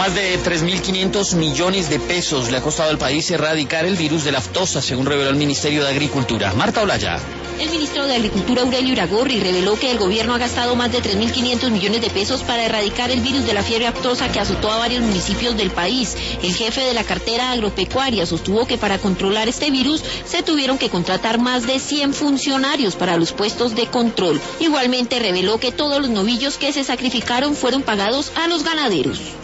Más de 3.500 millones de pesos le ha costado al país erradicar el virus de la aftosa, según reveló el Ministerio de Agricultura. Marta Olaya. El ministro de Agricultura, Aurelio Iragorri, reveló que el gobierno ha gastado más de 3.500 millones de pesos para erradicar el virus de la fiebre aftosa que azotó a varios municipios del país. El jefe de la cartera agropecuaria sostuvo que para controlar este virus se tuvieron que contratar más de 100 funcionarios para los puestos de control. Igualmente reveló que todos los novillos que se sacrificaron fueron pagados a los ganaderos.